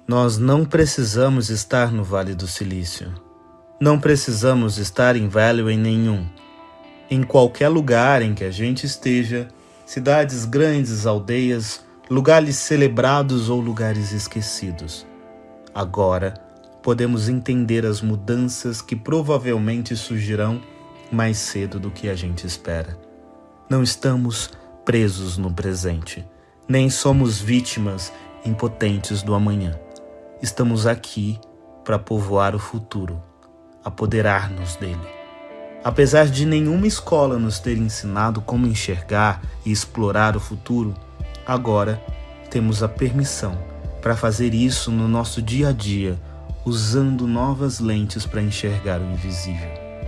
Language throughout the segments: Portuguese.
Nós não precisamos estar no Vale do Silício. Não precisamos estar em Valley nenhum. Em qualquer lugar em que a gente esteja, cidades grandes, aldeias, lugares celebrados ou lugares esquecidos. Agora, podemos entender as mudanças que provavelmente surgirão mais cedo do que a gente espera. Não estamos presos no presente, nem somos vítimas impotentes do amanhã. Estamos aqui para povoar o futuro, apoderar-nos dele. Apesar de nenhuma escola nos ter ensinado como enxergar e explorar o futuro, agora temos a permissão para fazer isso no nosso dia a dia, usando novas lentes para enxergar o invisível.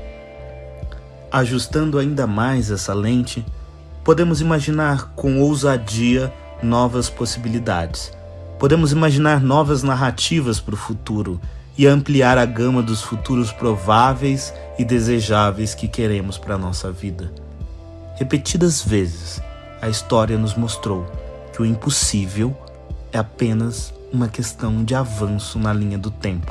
Ajustando ainda mais essa lente, podemos imaginar com ousadia novas possibilidades. Podemos imaginar novas narrativas para o futuro e ampliar a gama dos futuros prováveis e desejáveis que queremos para a nossa vida. Repetidas vezes, a história nos mostrou que o impossível é apenas uma questão de avanço na linha do tempo.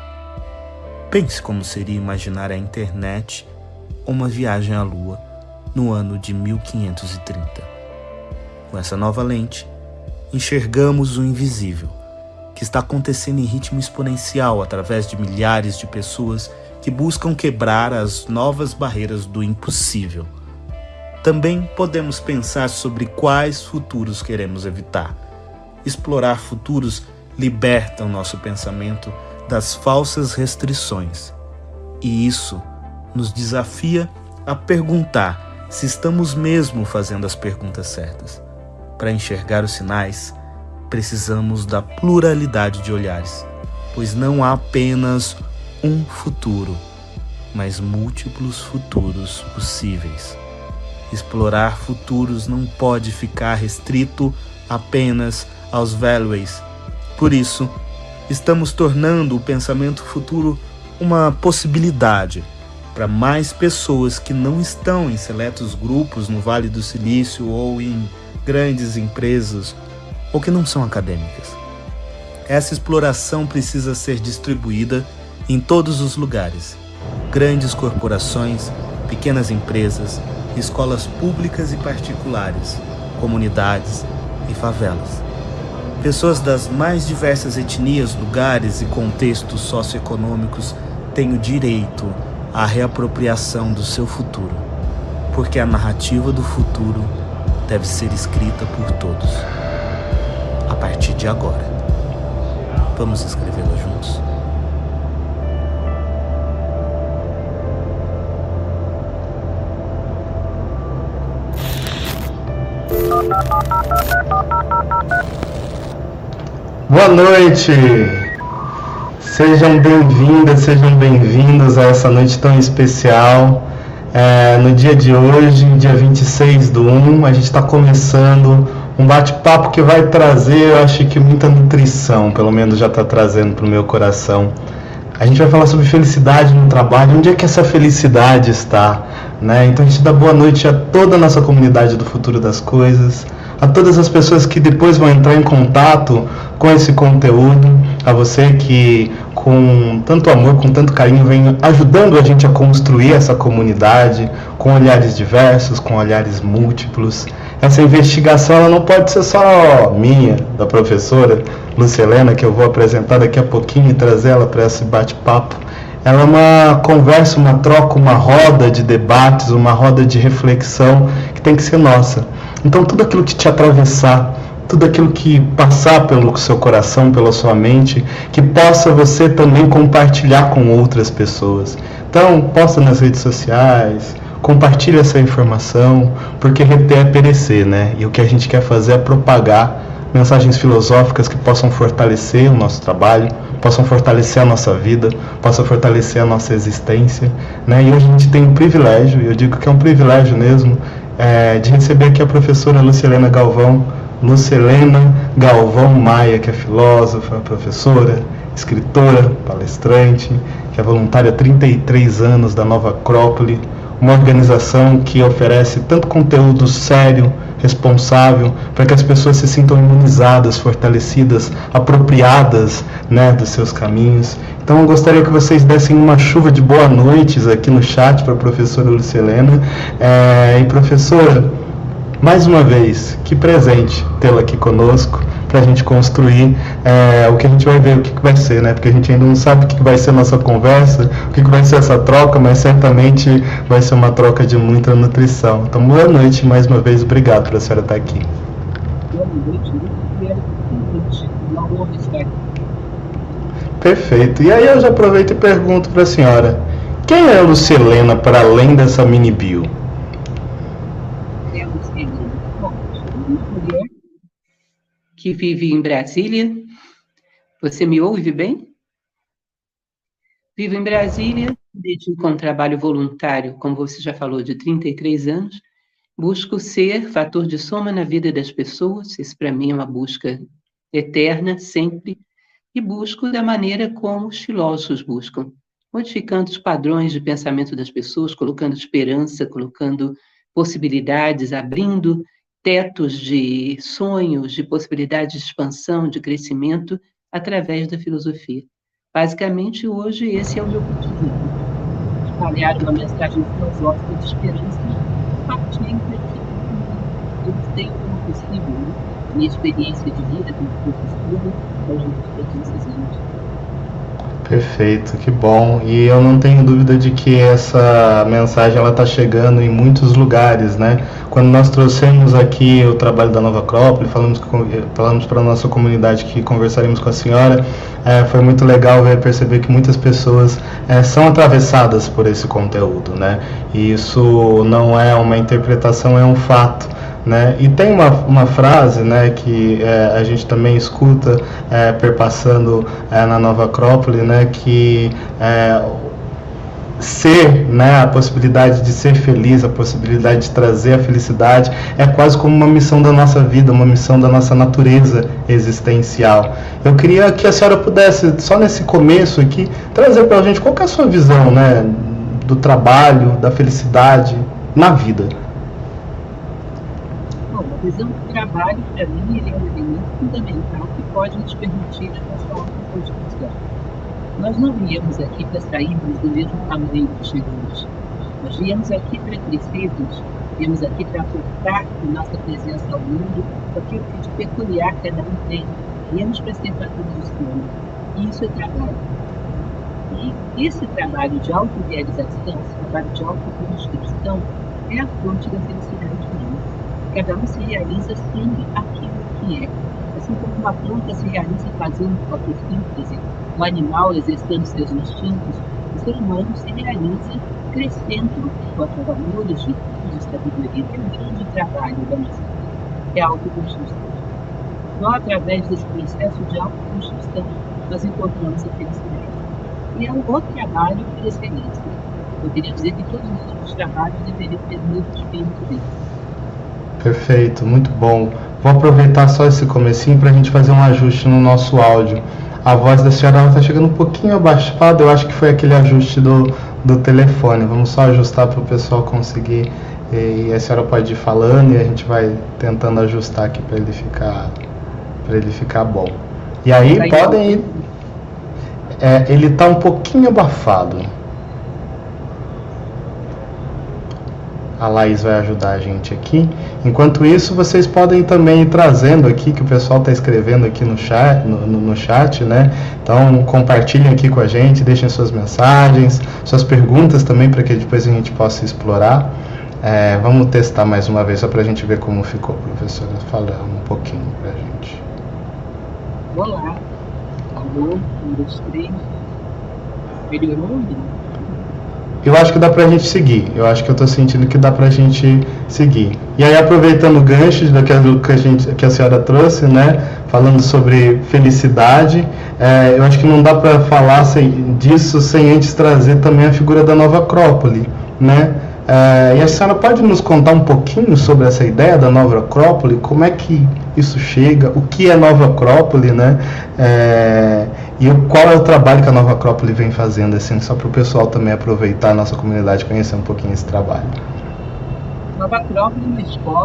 Pense como seria imaginar a internet ou uma viagem à Lua no ano de 1530. Com essa nova lente, enxergamos o invisível, que está acontecendo em ritmo exponencial através de milhares de pessoas que buscam quebrar as novas barreiras do impossível. Também podemos pensar sobre quais futuros queremos evitar. Explorar futuros liberta o nosso pensamento das falsas restrições. E isso nos desafia a perguntar se estamos mesmo fazendo as perguntas certas. Para enxergar os sinais, precisamos da pluralidade de olhares, pois não há apenas um futuro, mas múltiplos futuros possíveis. Explorar futuros não pode ficar restrito apenas aos Valleys. Por isso, estamos tornando o pensamento futuro uma possibilidade para mais pessoas que não estão em seletos grupos no Vale do Silício ou em grandes empresas ou que não são acadêmicas. Essa exploração precisa ser distribuída em todos os lugares. Grandes corporações, pequenas empresas, escolas públicas e particulares, comunidades e favelas. Pessoas das mais diversas etnias, lugares e contextos socioeconômicos têm o direito à reapropriação do seu futuro, porque a narrativa do futuro deve ser escrita por todos. A partir de agora, vamos escrevê-la juntos. Boa noite! Sejam bem-vindas, sejam bem-vindos a essa noite tão especial. No dia de hoje, dia 26/1, a gente está começando um bate-papo que vai trazer, eu acho que muita nutrição, pelo menos já está trazendo para o meu coração. A gente vai falar sobre felicidade no trabalho, onde é que essa felicidade está, né? Então a gente dá boa noite a toda a nossa comunidade do Futuro das Coisas, a todas as pessoas que depois vão entrar em contato com esse conteúdo, a você que com tanto amor, com tanto carinho, vem ajudando a gente a construir essa comunidade com olhares diversos, com olhares múltiplos. Essa investigação ela não pode ser só minha, da professora Lúcia Helena, que eu vou apresentar daqui a pouquinho e trazer ela para esse bate-papo. Ela é uma conversa, uma troca, uma roda de debates, uma roda de reflexão que tem que ser nossa. Então tudo aquilo que te atravessar, tudo aquilo que passar pelo seu coração, pela sua mente, que possa você também compartilhar com outras pessoas. Então, posta nas redes sociais, compartilhe essa informação, porque reter é perecer, né? E o que a gente quer fazer é propagar mensagens filosóficas que possam fortalecer o nosso trabalho, possam fortalecer a nossa vida, possam fortalecer a nossa existência, né? E hoje a gente tem um privilégio, e eu digo que é um privilégio mesmo, de receber aqui a professora Lúcia Helena Galvão, Lúcia Helena Galvão Maia, que é filósofa, professora, escritora, palestrante, que é voluntária há 33 anos da Nova Acrópole, uma organização que oferece tanto conteúdo sério, responsável, para que as pessoas se sintam imunizadas, fortalecidas, apropriadas, né, dos seus caminhos. Então eu gostaria que vocês dessem uma chuva de boa noites aqui no chat para a professora Lucilena. E professora, mais uma vez, que presente tê-la aqui conosco para a gente construir o que a gente vai ver, o que vai ser, né? Porque a gente ainda não sabe o que vai ser a nossa conversa, o que vai ser essa troca, mas certamente vai ser uma troca de muita nutrição. Então, boa noite, mais uma vez, obrigado por a senhora estar aqui. Boa noite, uma honra estar aqui. Perfeito. E aí eu já aproveito e pergunto para a senhora, quem é a Lucilena para além dessa mini bio? É a Lucilena, bom, uma mulher que vive em Brasília. Você me ouve bem? Vivo em Brasília, dedico a um trabalho voluntário, como você já falou, de 33 anos. Busco ser fator de soma na vida das pessoas, isso para mim é uma busca eterna, sempre, e busco da maneira como os filósofos buscam, modificando os padrões de pensamento das pessoas, colocando esperança, colocando possibilidades, abrindo tetos de sonhos, de possibilidades de expansão, de crescimento, através da filosofia. Basicamente, hoje, esse é o meu cotidiano. Espalhar uma mensagem filosófica de esperança, partindo daqui que eu tenho como possível, né? Minha experiência de vida como professora, ao longo de todos esses anos. Perfeito, que bom. E eu não tenho dúvida de que essa mensagem ela está chegando em muitos lugares, né? Quando nós trouxemos aqui o trabalho da Nova Acrópole, falamos para a nossa comunidade que conversaremos com a senhora, foi muito legal perceber que muitas pessoas são atravessadas por esse conteúdo, né? E isso não é uma interpretação, é um fato. Né? E tem uma frase, né, que a gente também escuta perpassando na Nova Acrópole, né, que ser, né, a possibilidade de ser feliz, a possibilidade de trazer a felicidade é quase como uma missão da nossa vida, uma missão da nossa natureza existencial. Eu queria que a senhora pudesse, só nesse começo aqui, trazer para a gente qual que é a sua visão, né, do trabalho, da felicidade na vida. A visão do trabalho, para mim, ele é um elemento fundamental que pode nos permitir a nossa autoconstrução. Nós não viemos aqui para sairmos do mesmo tamanho que chegamos. Nós viemos aqui para crescermos, viemos aqui para aportar com nossa presença ao mundo aquilo que de peculiar cada um tem. Viemos para ser fatores de soma. E isso é trabalho. E esse trabalho de autorrealização, esse trabalho de autoconstrução, é a fonte da felicidade humana. Cada um se realiza sendo aquilo que é. Assim como uma planta se realiza fazendo fotossíntese, um animal exercitando seus instintos, o ser humano se realiza crescendo enquanto valores, virtudes, sabedoria. É um grande trabalho da nossa vida, é a autoconstrução. Só através desse processo de autoconstrução nós encontramos a felicidade. E é um outro trabalho por excelência. Eu queria dizer que todos os outros trabalhos deveriam ter o mesmo espírito deles. Perfeito, muito bom. Vou aproveitar só esse comecinho para a gente fazer um ajuste no nosso áudio. A voz da senhora está chegando um pouquinho abaixada, eu acho que foi aquele ajuste do telefone. Vamos só ajustar para o pessoal conseguir, e a senhora pode ir falando e a gente vai tentando ajustar aqui para ele ficar bom. E aí podem ir. Ele está um pouquinho abafado. A Laís vai ajudar a gente aqui. Enquanto isso, vocês podem também ir trazendo aqui, que o pessoal está escrevendo aqui no chat, né? Então, compartilhem aqui com a gente, deixem suas mensagens, suas perguntas também, para que depois a gente possa explorar. Vamos testar mais uma vez, só para a gente ver como ficou, professora, falando um pouquinho para a gente. Olá. Alô, 1, 2, 3. Melhorou? Eu acho que dá pra gente seguir. Eu acho que eu tô sentindo que dá pra gente seguir. E aí, aproveitando o gancho daquilo que a senhora trouxe, né? Falando sobre felicidade, eu acho que não dá pra falar disso sem antes trazer também a figura da Nova Acrópole, né? E a senhora pode nos contar um pouquinho sobre essa ideia da Nova Acrópole? Como é que isso chega? O que é Nova Acrópole, né? E qual é o trabalho que a Nova Acrópole vem fazendo, assim, só para o pessoal também aproveitar a nossa comunidade, conhecer um pouquinho esse trabalho. Nova Acrópole é uma escola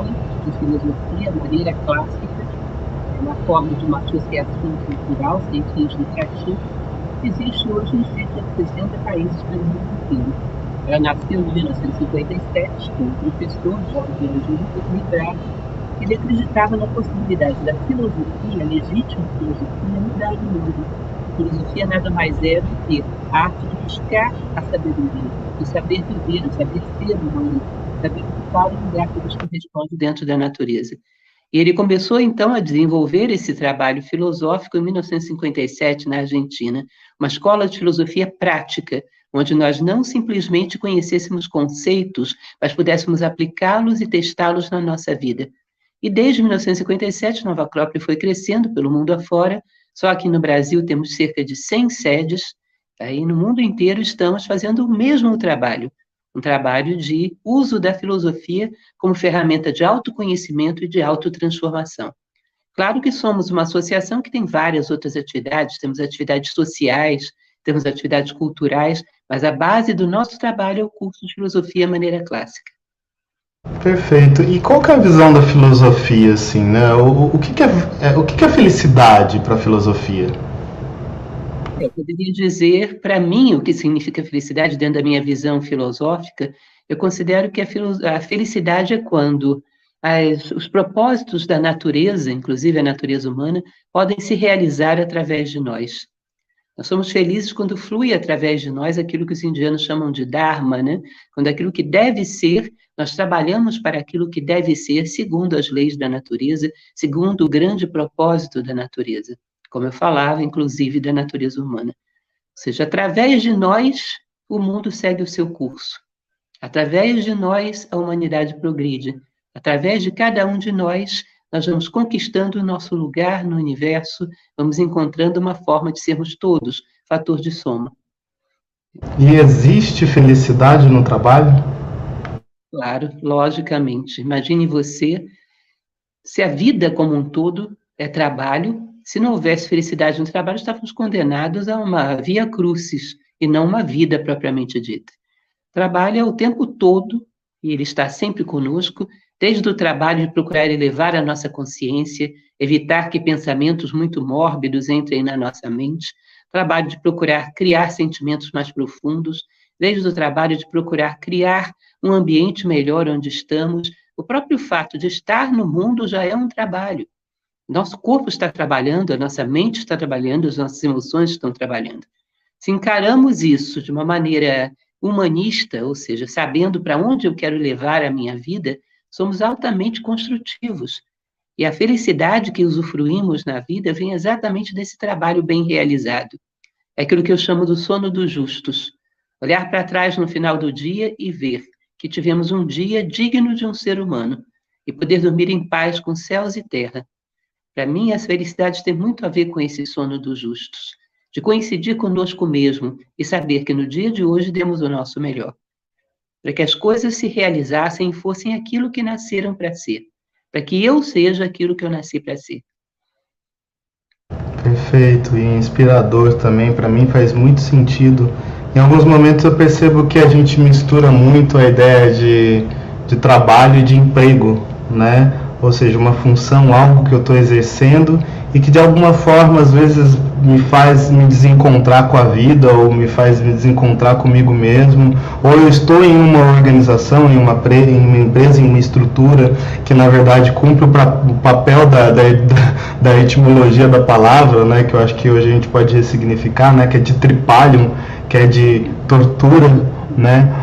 de filosofia, maneira clássica, na forma de uma associação cultural, sem fins lucrativos, existe hoje em cerca de 60 países pelo mundo inteiro. Ela nasceu em 1957 com um professor, Jorge Angelico Mitrati, que ele acreditava na possibilidade da filosofia, a legítima filosofia, mudar o mundo. Filosofia nada mais é do que a arte de buscar a sabedoria, de saber viver, de saber ser humano, saber ocupar o lugar que nos corresponde dentro da natureza. E ele começou, então, a desenvolver esse trabalho filosófico em 1957, na Argentina, uma escola de filosofia prática, onde nós não simplesmente conhecêssemos conceitos, mas pudéssemos aplicá-los e testá-los na nossa vida. E desde 1957, Nova Acrópole foi crescendo pelo mundo afora. Só aqui no Brasil temos cerca de 100 sedes, e no mundo inteiro estamos fazendo o mesmo trabalho, um trabalho de uso da filosofia como ferramenta de autoconhecimento e de autotransformação. Claro que somos uma associação que tem várias outras atividades, temos atividades sociais, temos atividades culturais, mas a base do nosso trabalho é o curso de Filosofia Maneira Clássica. Perfeito. E qual que é a visão da filosofia, assim, né? O que é felicidade para a filosofia? Eu poderia dizer, para mim, o que significa felicidade dentro da minha visão filosófica. Eu considero que a felicidade é quando os propósitos da natureza, inclusive a natureza humana, podem se realizar através de nós. Nós somos felizes quando flui através de nós aquilo que os indianos chamam de Dharma, né? Quando aquilo que deve ser, nós trabalhamos para aquilo que deve ser segundo as leis da natureza, segundo o grande propósito da natureza. Como eu falava, inclusive, da natureza humana. Ou seja, através de nós, o mundo segue o seu curso. Através de nós, a humanidade progride. Através de cada um de nós, nós vamos conquistando o nosso lugar no universo, vamos encontrando uma forma de sermos todos fator de soma. E existe felicidade no trabalho? Claro, logicamente. Imagine você, se a vida como um todo é trabalho, se não houvesse felicidade no trabalho, estávamos condenados a uma via crucis e não uma vida propriamente dita. Trabalho é o tempo todo, e ele está sempre conosco, desde o trabalho de procurar elevar a nossa consciência, evitar que pensamentos muito mórbidos entrem na nossa mente, trabalho de procurar criar sentimentos mais profundos, desde o trabalho de procurar criar um ambiente melhor onde estamos. O próprio fato de estar no mundo já é um trabalho. Nosso corpo está trabalhando, a nossa mente está trabalhando, as nossas emoções estão trabalhando. Se encaramos isso de uma maneira humanista, ou seja, sabendo para onde eu quero levar a minha vida, somos altamente construtivos. E a felicidade que usufruímos na vida vem exatamente desse trabalho bem realizado. É aquilo que eu chamo do sono dos justos. Olhar para trás no final do dia e ver que tivemos um dia digno de um ser humano e poder dormir em paz com céus e terra. Para mim, as felicidades têm muito a ver com esse sono dos justos, de coincidir conosco mesmo e saber que no dia de hoje demos o nosso melhor, para que as coisas se realizassem e fossem aquilo que nasceram para ser, para que eu seja aquilo que eu nasci para ser. Perfeito, e inspirador também, para mim faz muito sentido. Em alguns momentos eu percebo que a gente mistura muito a ideia de trabalho e de emprego, né? Ou seja, uma função, algo que eu estou exercendo e que de alguma forma às vezes me faz me desencontrar com a vida ou me faz me desencontrar comigo mesmo, ou eu estou em uma organização, em uma empresa, em uma estrutura que na verdade cumpre o papel da etimologia da palavra, né, que eu acho que hoje a gente pode ressignificar, né, que é de tripalium, que é de tortura, né,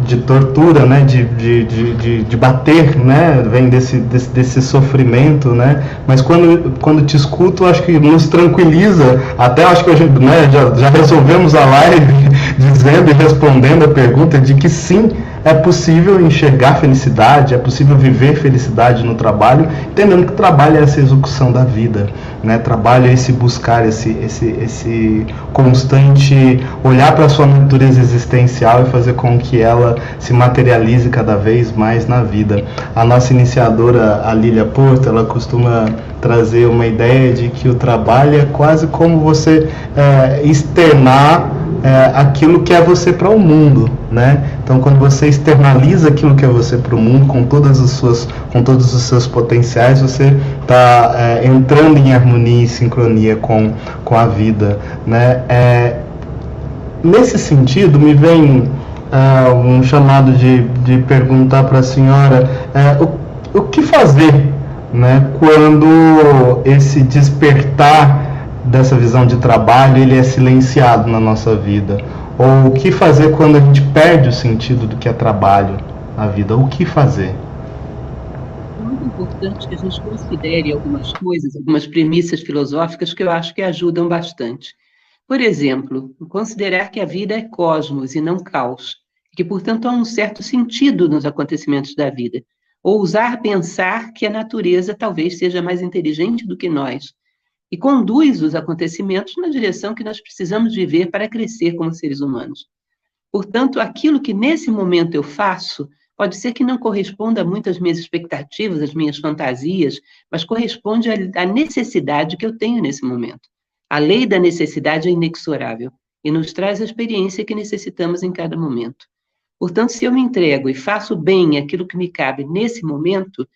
de bater, né, vem desse sofrimento, né, mas quando te escuto, acho que nos tranquiliza, até acho que a gente, né, já resolvemos a live dizendo e respondendo a pergunta de que sim, é possível enxergar felicidade, é possível viver felicidade no trabalho, entendendo que o trabalho é essa execução da vida, né? Trabalho é esse buscar, esse constante olhar para a sua natureza existencial e fazer com que ela se materialize cada vez mais na vida. A nossa iniciadora, a Lília Porto, ela costuma trazer uma ideia de que o trabalho é quase como você externar aquilo que é você para o mundo, né? Então, quando você externaliza aquilo que é você para o mundo, com todos os seus potenciais, você está entrando em harmonia e sincronia com a vida, né? Nesse sentido, me vem um chamado de perguntar para a senhora o que fazer, né, quando esse despertar dessa visão de trabalho ele é silenciado na nossa vida, ou o que fazer quando a gente perde o sentido do que é trabalho na vida, o que fazer? É muito importante que a gente considere algumas coisas, algumas premissas filosóficas que eu acho que ajudam bastante. Por exemplo, considerar que a vida é cosmos e não caos, que, portanto, há um certo sentido nos acontecimentos da vida. Ousar pensar que a natureza talvez seja mais inteligente do que nós e conduz os acontecimentos na direção que nós precisamos viver para crescer como seres humanos. Portanto, aquilo que nesse momento eu faço pode ser que não corresponda muito às minhas expectativas, às minhas fantasias, mas corresponde à necessidade que eu tenho nesse momento. A lei da necessidade é inexorável e nos traz a experiência que necessitamos em cada momento. Portanto, se eu me entrego e faço bem aquilo que me cabe nesse momento,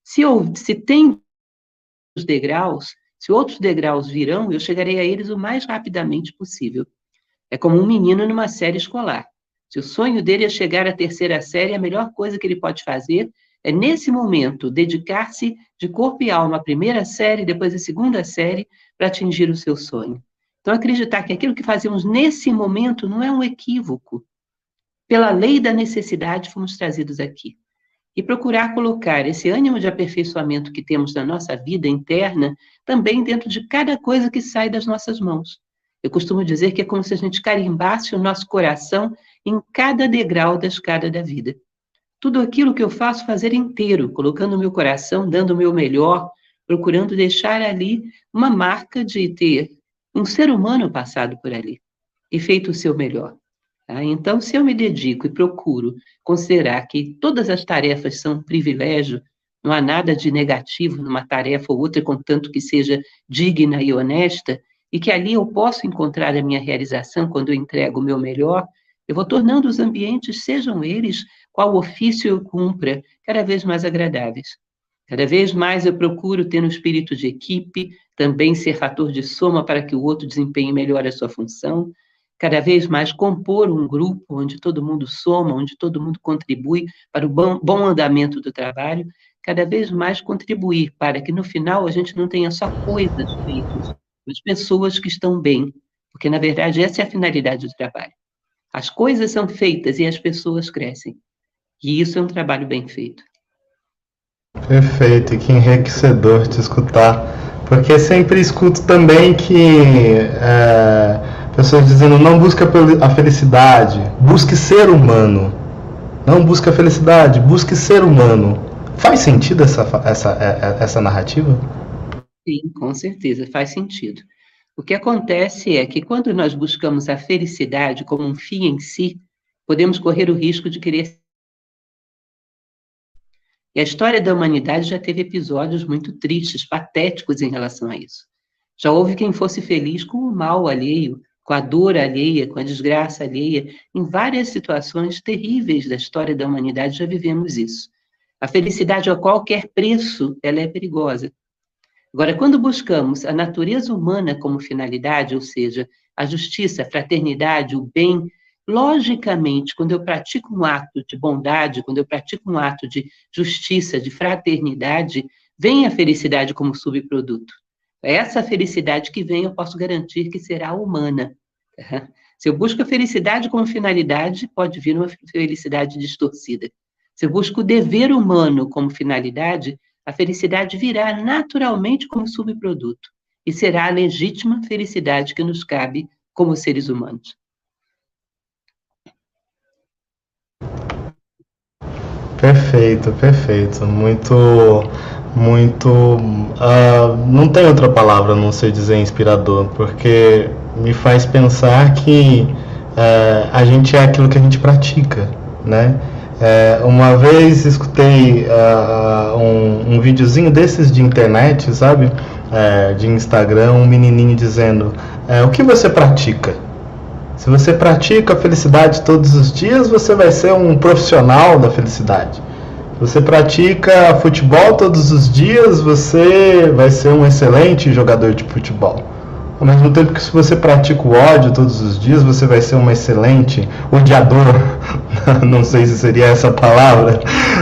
se tem os degraus, se outros degraus virão, eu chegarei a eles o mais rapidamente possível. É como um menino numa série escolar. Se o sonho dele é chegar à terceira série, a melhor coisa que ele pode fazer é, nesse momento, dedicar-se de corpo e alma à primeira série, depois à segunda série, para atingir o seu sonho. Então, acreditar que aquilo que fazemos nesse momento não é um equívoco. Pela lei da necessidade, fomos trazidos aqui. E procurar colocar esse ânimo de aperfeiçoamento que temos na nossa vida interna também dentro de cada coisa que sai das nossas mãos. Eu costumo dizer que é como se a gente carimbasse o nosso coração em cada degrau da escada da vida. Tudo aquilo que eu faço, fazer inteiro, colocando o meu coração, dando o meu melhor, procurando deixar ali uma marca de ter um ser humano passado por ali e feito o seu melhor. Então, se eu me dedico e procuro considerar que todas as tarefas são um privilégio, não há nada de negativo numa tarefa ou outra, contanto que seja digna e honesta, e que ali eu posso encontrar a minha realização quando eu entrego o meu melhor, eu vou tornando os ambientes, sejam eles qual ofício eu cumpra, cada vez mais agradáveis. Cada vez mais eu procuro ter um espírito de equipe, também ser fator de soma para que o outro desempenhe melhor a sua função, cada vez mais compor um grupo onde todo mundo soma, onde todo mundo contribui para o bom andamento do trabalho, cada vez mais contribuir para que no final a gente não tenha só coisas feitas, mas pessoas que estão bem, porque na verdade essa é a finalidade do trabalho. As coisas são feitas e as pessoas crescem, e isso é um trabalho bem feito. Perfeito, e que enriquecedor te escutar, porque sempre escuto também que pessoas dizendo não busca a felicidade, busque ser humano. Não busca a felicidade, busque ser humano. Faz sentido essa narrativa? Sim, com certeza, faz sentido. O que acontece é que quando nós buscamos a felicidade como um fim em si, podemos correr o risco de querer. E a história da humanidade já teve episódios muito tristes, patéticos em relação a isso. Já houve quem fosse feliz com o mal alheio, com a dor alheia, com a desgraça alheia. Em várias situações terríveis da história da humanidade já vivemos isso. A felicidade a qualquer preço, ela é perigosa. Agora, quando buscamos a natureza humana como finalidade, ou seja, a justiça, a fraternidade, o bem, logicamente, quando eu pratico um ato de bondade, quando eu pratico um ato de justiça, de fraternidade, vem a felicidade como subproduto. Essa felicidade que vem, eu posso garantir que será humana. Se eu busco a felicidade como finalidade, pode vir uma felicidade distorcida. Se eu busco o dever humano como finalidade, a felicidade virá naturalmente como subproduto e será a legítima felicidade que nos cabe como seres humanos. Perfeito, perfeito. Não tem outra palavra a não ser dizer inspirador, porque me faz pensar que a gente é aquilo que a gente pratica, né? Uma vez escutei um videozinho desses de internet, sabe? De Instagram, um menininho dizendo: o que você pratica? Se você pratica a felicidade todos os dias, você vai ser um profissional da felicidade. Se você pratica futebol todos os dias, você vai ser um excelente jogador de futebol. Ao mesmo tempo que se você pratica o ódio todos os dias, você vai ser um excelente odiador. Não sei se seria essa a palavra.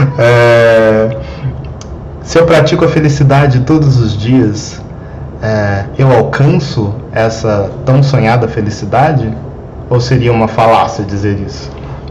Se eu pratico a felicidade todos os dias, eu alcanço essa tão sonhada felicidade? Ou seria uma falácia dizer isso?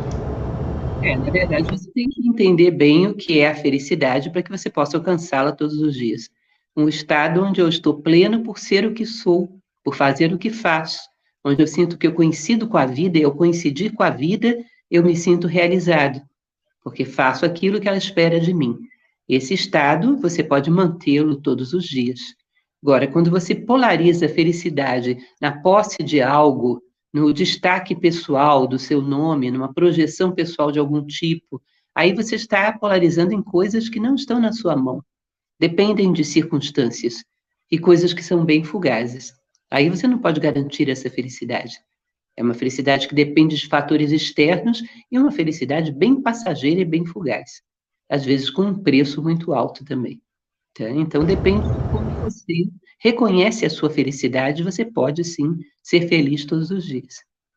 Na verdade, você tem que entender bem o que é a felicidade para que você possa alcançá-la todos os dias. Um estado onde eu estou pleno por ser o que sou, por fazer o que faço, onde eu sinto que eu coincido com a vida, e ao coincidir com a vida, eu me sinto realizado, porque faço aquilo que ela espera de mim. Esse estado, você pode mantê-lo todos os dias. Agora, quando você polariza a felicidade na posse de algo, no destaque pessoal do seu nome, numa projeção pessoal de algum tipo, aí você está polarizando em coisas que não estão na sua mão, dependem de circunstâncias, e coisas que são bem fugazes. Aí você não pode garantir essa felicidade. É uma felicidade que depende de fatores externos e uma felicidade bem passageira e bem fugaz. Às vezes com um preço muito alto também. Tá? Então depende de como você reconhece a sua felicidade, você pode sim ser feliz todos os dias.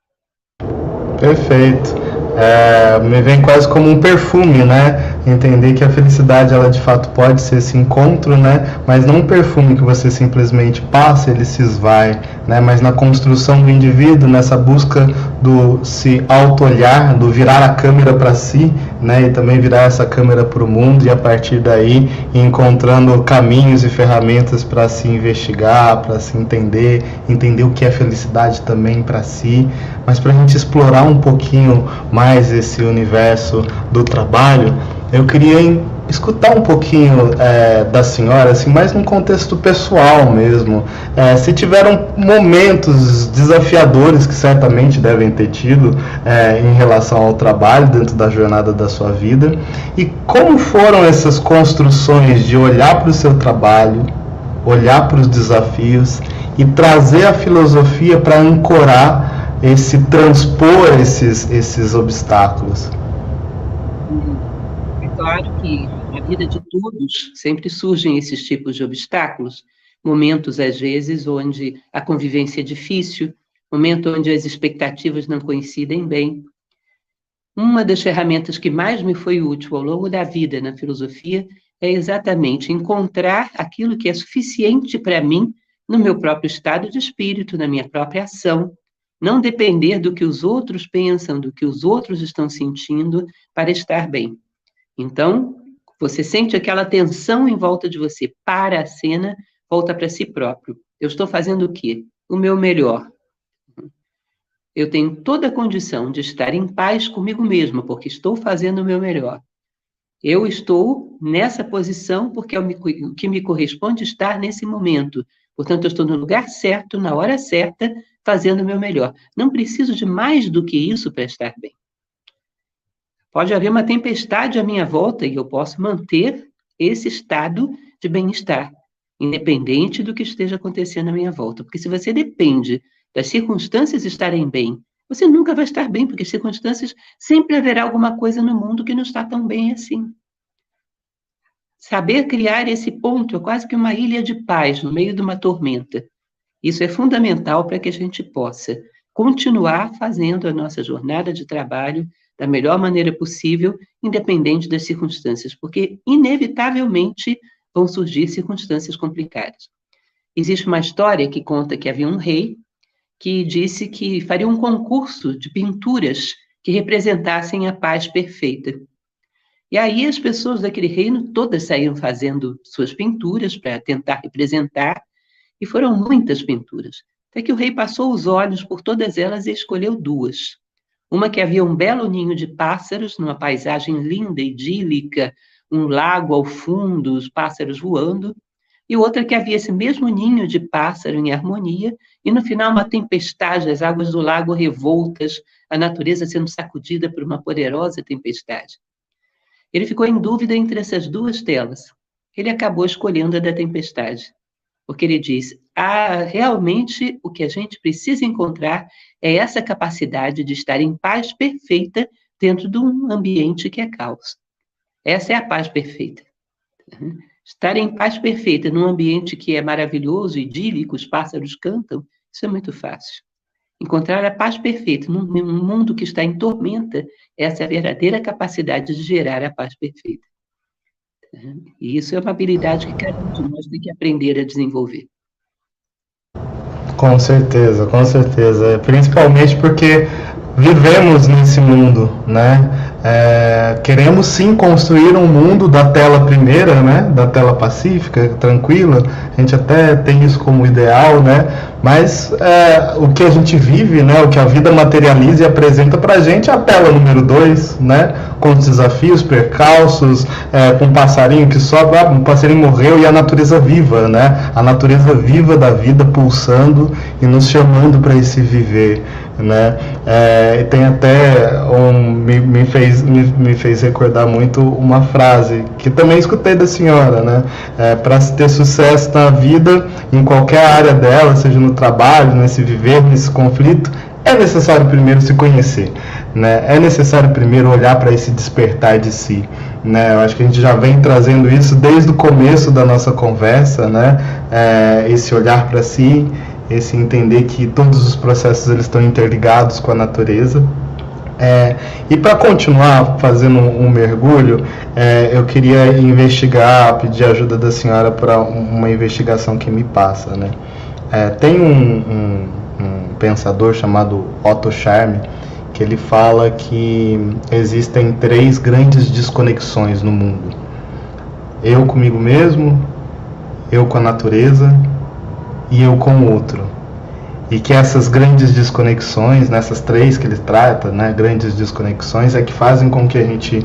Perfeito. Me vem quase como um perfume, né? Entender que a felicidade, ela de fato pode ser esse encontro, né? Mas não um perfume que você simplesmente passa, ele se esvai, né? Mas na construção do indivíduo, nessa busca do se auto-olhar, do virar a câmera para si, né? E também virar essa câmera para o mundo, e a partir daí encontrando caminhos e ferramentas para se investigar, para se entender o que é felicidade também para si. Mas para a gente explorar um pouquinho mais esse universo do trabalho, eu queria escutar um pouquinho da senhora, assim, mais num contexto pessoal mesmo. Se tiveram momentos desafiadores que certamente devem ter tido em relação ao trabalho dentro da jornada da sua vida, e como foram essas construções de olhar para o seu trabalho, olhar para os desafios e trazer a filosofia para ancorar transpor esses obstáculos. É claro que na vida de todos sempre surgem esses tipos de obstáculos, momentos às vezes onde a convivência é difícil, momento onde as expectativas não coincidem bem. Uma das ferramentas que mais me foi útil ao longo da vida na filosofia é exatamente encontrar aquilo que é suficiente para mim no meu próprio estado de espírito, na minha própria ação. Não depender do que os outros pensam, do que os outros estão sentindo para estar bem. Então, você sente aquela tensão em volta de você, para a cena, volta para si próprio. Eu estou fazendo o quê? O meu melhor. Eu tenho toda a condição de estar em paz comigo mesma, porque estou fazendo o meu melhor. Eu estou nessa posição porque é o que me corresponde estar nesse momento. Portanto, eu estou no lugar certo, na hora certa, fazendo o meu melhor. Não preciso de mais do que isso para estar bem. Pode haver uma tempestade à minha volta e eu posso manter esse estado de bem-estar, independente do que esteja acontecendo à minha volta. Porque se você depende das circunstâncias estarem bem, você nunca vai estar bem, porque circunstâncias, sempre haverá alguma coisa no mundo que não está tão bem assim. Saber criar esse ponto é quase que uma ilha de paz no meio de uma tormenta. Isso é fundamental para que a gente possa continuar fazendo a nossa jornada de trabalho da melhor maneira possível, independente das circunstâncias, porque, inevitavelmente, vão surgir circunstâncias complicadas. Existe uma história que conta que havia um rei que disse que faria um concurso de pinturas que representassem a paz perfeita. E aí as pessoas daquele reino todas saíram fazendo suas pinturas para tentar representar, e foram muitas pinturas, até que o rei passou os olhos por todas elas e escolheu duas. Uma que havia um belo ninho de pássaros, numa paisagem linda, idílica, um lago ao fundo, os pássaros voando, e outra que havia esse mesmo ninho de pássaro em harmonia, e no final uma tempestade, as águas do lago revoltas, a natureza sendo sacudida por uma poderosa tempestade. Ele ficou em dúvida entre essas duas telas. Ele acabou escolhendo a da tempestade. porque ele diz, realmente o que a gente precisa encontrar é essa capacidade de estar em paz perfeita dentro de um ambiente que é caos. Essa é a paz perfeita. Estar em paz perfeita num ambiente que é maravilhoso, idílico, os pássaros cantam, isso é muito fácil. Encontrar a paz perfeita num mundo que está em tormenta, essa é a verdadeira capacidade de gerar a paz perfeita. E isso é uma habilidade que cada um de nós tem que aprender a desenvolver. Com certeza, com certeza. Principalmente porque vivemos nesse mundo, né? Queremos sim construir um mundo da tela primeira, né? Da tela pacífica, tranquila. A gente até tem isso como ideal, né? Mas o que a gente vive, né? O que a vida materializa e apresenta pra gente é a tela número 2, né? Com os desafios, percalços, com um passarinho que sobe, um passarinho morreu e a natureza viva, né? A natureza viva da vida pulsando e nos chamando para esse viver, né? Tem até me fez recordar muito uma frase que também escutei da senhora, né? Para ter sucesso na vida, em qualquer área dela, seja no trabalho, nesse viver, nesse conflito, é necessário primeiro se conhecer, né? É necessário primeiro olhar para esse despertar de si, né? Eu acho que a gente já vem trazendo isso desde o começo da nossa conversa, né? Esse olhar para si, esse entender que todos os processos eles estão interligados com a natureza. E para continuar fazendo um mergulho, eu queria pedir a ajuda da senhora para uma investigação que me passa, né? Tem um pensador chamado Otto Scharme, que ele fala que existem 3 grandes desconexões no mundo: eu comigo mesmo, eu com a natureza e eu com o outro. E que essas grandes desconexões, nessas 3 que ele trata, né, grandes desconexões, é que fazem com que a gente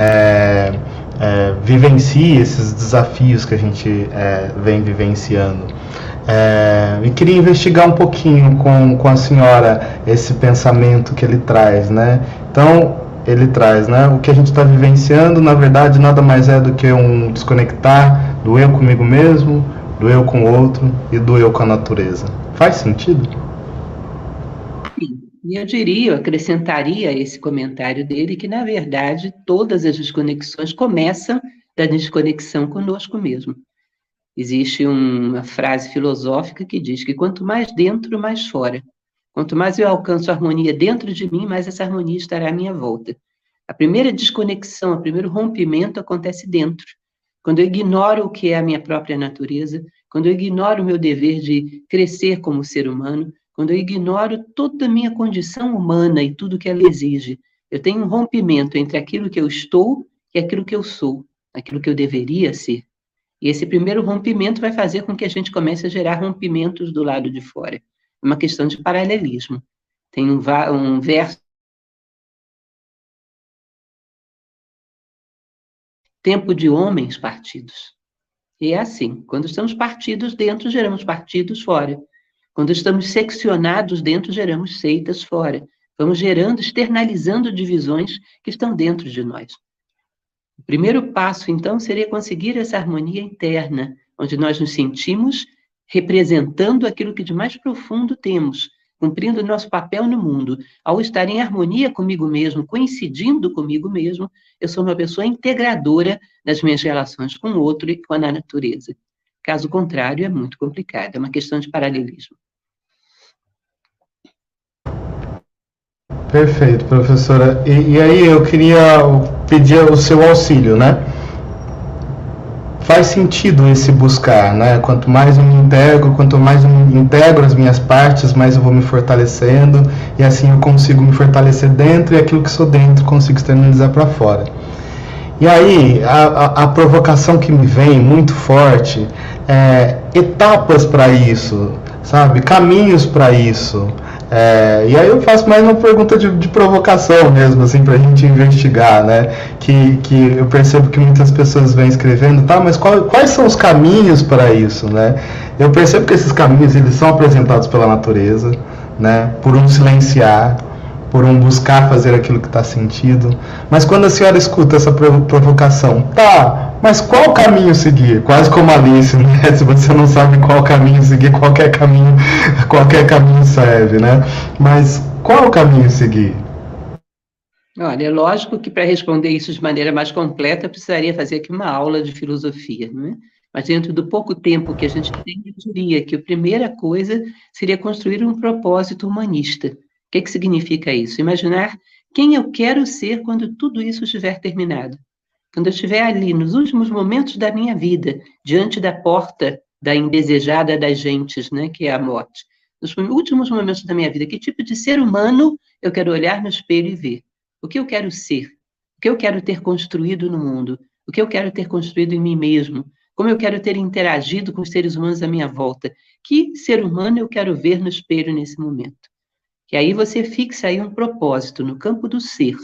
vivencie esses desafios que a gente vem vivenciando. E queria investigar um pouquinho com a senhora esse pensamento que ele traz, né? Então, ele traz, né, o que a gente está vivenciando, na verdade, nada mais é do que um desconectar do eu comigo mesmo, do eu com o outro e do eu com a natureza. Faz sentido? Sim. E eu acrescentaria esse comentário dele que, na verdade, todas as desconexões começam da desconexão conosco mesmo. Existe uma frase filosófica que diz que quanto mais dentro, mais fora. Quanto mais eu alcanço a harmonia dentro de mim, mais essa harmonia estará à minha volta. A primeira desconexão, o primeiro rompimento acontece dentro. Quando eu ignoro o que é a minha própria natureza, quando eu ignoro o meu dever de crescer como ser humano, quando eu ignoro toda a minha condição humana e tudo que ela exige, eu tenho um rompimento entre aquilo que eu estou e aquilo que eu sou, aquilo que eu deveria ser. E esse primeiro rompimento vai fazer com que a gente comece a gerar rompimentos do lado de fora. É uma questão de paralelismo. Tem um verso: tempo de homens partidos. E é assim, quando estamos partidos dentro, geramos partidos fora. Quando estamos seccionados dentro, geramos seitas fora. Vamos gerando, externalizando divisões que estão dentro de nós. O primeiro passo, então, seria conseguir essa harmonia interna, onde nós nos sentimos representando aquilo que de mais profundo temos, cumprindo o nosso papel no mundo. Ao estar em harmonia comigo mesmo, coincidindo comigo mesmo, eu sou uma pessoa integradora das minhas relações com o outro e com a natureza. Caso contrário, é muito complicado, é uma questão de paralelismo. Perfeito, professora. E aí eu queria pedir o seu auxílio, né? Faz sentido esse buscar, né? Quanto mais eu me integro as minhas partes, mais eu vou me fortalecendo, e assim eu consigo me fortalecer dentro, e aquilo que sou dentro consigo externalizar para fora. E aí, a provocação que me vem muito forte é etapas para isso, sabe? Caminhos para isso. E aí eu faço mais uma pergunta de provocação mesmo, assim, pra gente investigar, né? Que eu percebo que muitas pessoas vêm escrevendo, tá, mas quais são os caminhos para isso, né? Eu percebo que esses caminhos, eles são apresentados pela natureza, né? Por um silenciar, por um buscar fazer aquilo que está sentido. Mas quando a senhora escuta essa provocação, tá, Mas qual caminho seguir? Quase como Alice, né? Se você não sabe qual caminho seguir, qualquer caminho serve, né? Mas qual caminho seguir? Olha, é lógico que para responder isso de maneira mais completa, eu precisaria fazer aqui uma aula de filosofia, né? Mas dentro do pouco tempo que a gente tem, eu diria que a primeira coisa seria construir um propósito humanista. O que significa isso? Imaginar quem eu quero ser quando tudo isso estiver terminado. Quando eu estiver ali, nos últimos momentos da minha vida, diante da porta da indesejada das gentes, né, que é a morte. Nos últimos momentos da minha vida, que tipo de ser humano eu quero olhar no espelho e ver? O que eu quero ser? O que eu quero ter construído no mundo? O que eu quero ter construído em mim mesmo? Como eu quero ter interagido com os seres humanos à minha volta? Que ser humano eu quero ver no espelho nesse momento? E aí você fixa aí um propósito no campo do ser.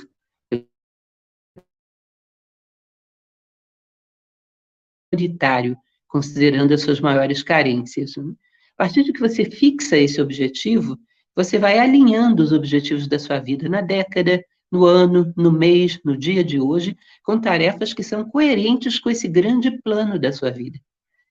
Prioritário, considerando as suas maiores carências. Né? A partir de que você fixa esse objetivo, você vai alinhando os objetivos da sua vida na década, no ano, no mês, no dia de hoje, com tarefas que são coerentes com esse grande plano da sua vida.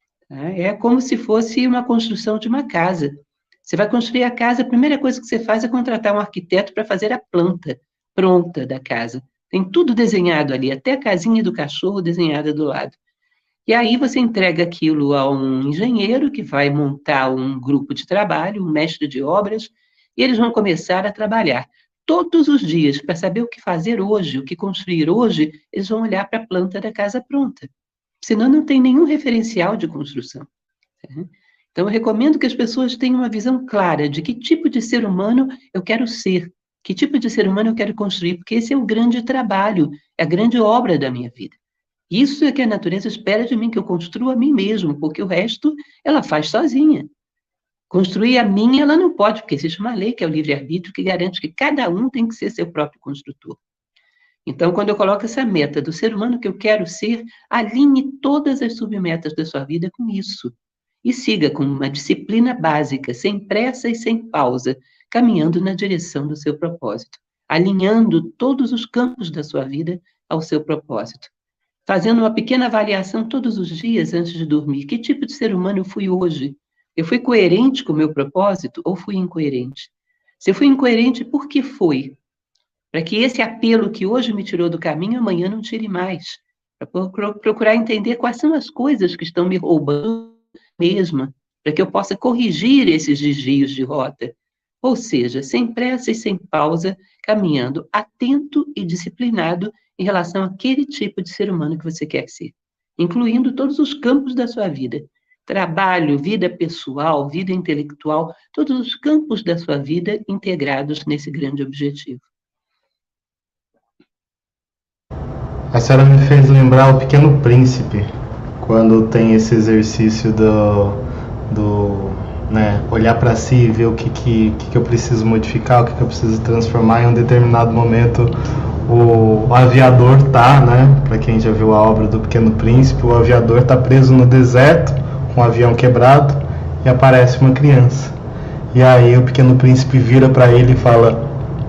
É como se fosse uma construção de uma casa. Você vai construir a casa, a primeira coisa que você faz é contratar um arquiteto para fazer a planta pronta da casa. Tem tudo desenhado ali, até a casinha do cachorro desenhada do lado. E aí você entrega aquilo a um engenheiro que vai montar um grupo de trabalho, um mestre de obras, e eles vão começar a trabalhar. Todos os dias, para saber o que fazer hoje, o que construir hoje, eles vão olhar para a planta da casa pronta. Senão não tem nenhum referencial de construção. Então, eu recomendo que as pessoas tenham uma visão clara de que tipo de ser humano eu quero ser, que tipo de ser humano eu quero construir, porque esse é o grande trabalho, é a grande obra da minha vida. Isso é que a natureza espera de mim, que eu construa a mim mesmo, porque o resto ela faz sozinha. Construir a minha, ela não pode, porque existe uma lei, que é o livre-arbítrio, que garante que cada um tem que ser seu próprio construtor. Então, quando eu coloco essa meta do ser humano que eu quero ser, alinhe todas as submetas da sua vida com isso. E siga com uma disciplina básica, sem pressa e sem pausa, caminhando na direção do seu propósito, alinhando todos os campos da sua vida ao seu propósito. Fazendo uma pequena avaliação todos os dias antes de dormir. Que tipo de ser humano eu fui hoje? Eu fui coerente com o meu propósito ou fui incoerente? Se eu fui incoerente, por que foi? Para que esse apelo que hoje me tirou do caminho, amanhã não tire mais. Para procurar entender quais são as coisas que estão me roubando mesmo, para que eu possa corrigir esses desvios de rota. Ou seja, sem pressa e sem pausa, caminhando atento e disciplinado em relação àquele tipo de ser humano que você quer ser, incluindo todos os campos da sua vida. Trabalho, vida pessoal, vida intelectual, todos os campos da sua vida integrados nesse grande objetivo. A senhora me fez lembrar o Pequeno Príncipe, quando tem esse exercício né, olhar para si e ver o que eu preciso modificar, o que eu preciso transformar. Em um determinado momento, o aviador né, para quem já viu a obra do Pequeno Príncipe, o aviador está preso no deserto, com um avião quebrado, e aparece uma criança. E aí o Pequeno Príncipe vira para ele e fala: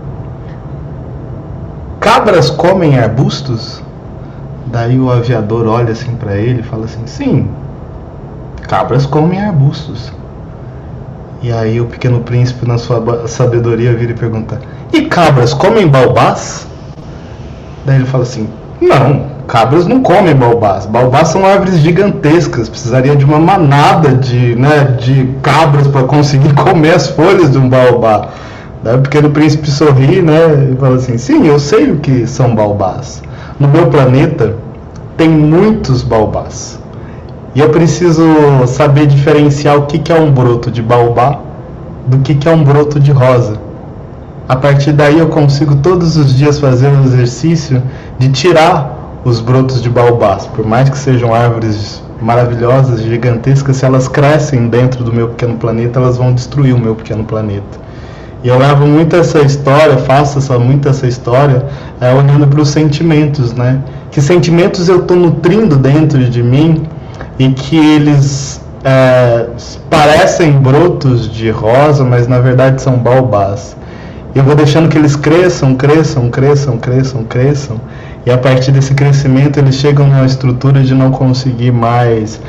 cabras comem arbustos? Daí o aviador olha assim para ele e fala assim: sim, cabras comem arbustos. E aí o Pequeno Príncipe, na sua sabedoria, vira e pergunta: e cabras comem baobás? Daí ele fala assim: não, cabras não comem baobás. Baobás são árvores gigantescas, precisaria de uma manada de cabras para conseguir comer as folhas de um baobá. Daí o Pequeno Príncipe sorri, né, e fala assim: sim, eu sei o que são baobás. No meu planeta tem muitos baobás. E eu preciso saber diferenciar o que é um broto de baobá do que é um broto de rosa. A partir daí eu consigo todos os dias fazer o exercício de tirar os brotos de baobás. Por mais que sejam árvores maravilhosas, gigantescas, se elas crescem dentro do meu pequeno planeta, elas vão destruir o meu pequeno planeta. E eu levo muito essa história, muito essa história, olhando para os sentimentos, né? Que sentimentos eu estou nutrindo dentro de mim e que eles parecem brotos de rosa, mas na verdade são baobás. Eu vou deixando que eles cresçam, e a partir desse crescimento eles chegam numa estrutura de não conseguir mais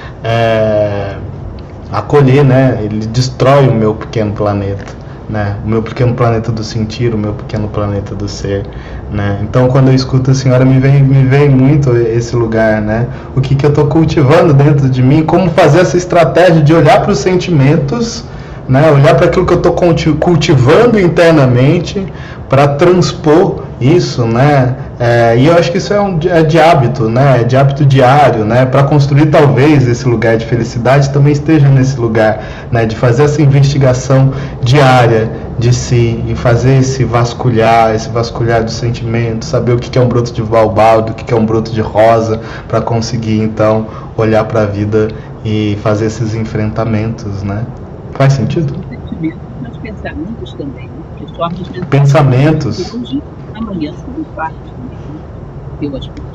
acolher, né? Ele destrói o meu pequeno planeta, né? O meu pequeno planeta do sentir, o meu pequeno planeta do ser, né? Então, quando eu escuto a senhora, me vem muito esse lugar, né? O que eu estou cultivando dentro de mim, como fazer essa estratégia de olhar para os sentimentos, né? Olhar para aquilo que eu estou cultivando internamente para transpor isso, né? E eu acho que isso é de hábito, né? É de hábito diário, né? Para construir talvez esse lugar de felicidade também esteja nesse lugar, né? De fazer essa investigação diária de si e fazer esse vasculhar dos sentimentos, saber o que é um broto de baobá, do que é um broto de rosa, para conseguir então olhar para a vida e fazer esses enfrentamentos, né? Faz sentido? Mas pensamentos também, né? Pensamentos. Hoje, amanhã são parte eu acho que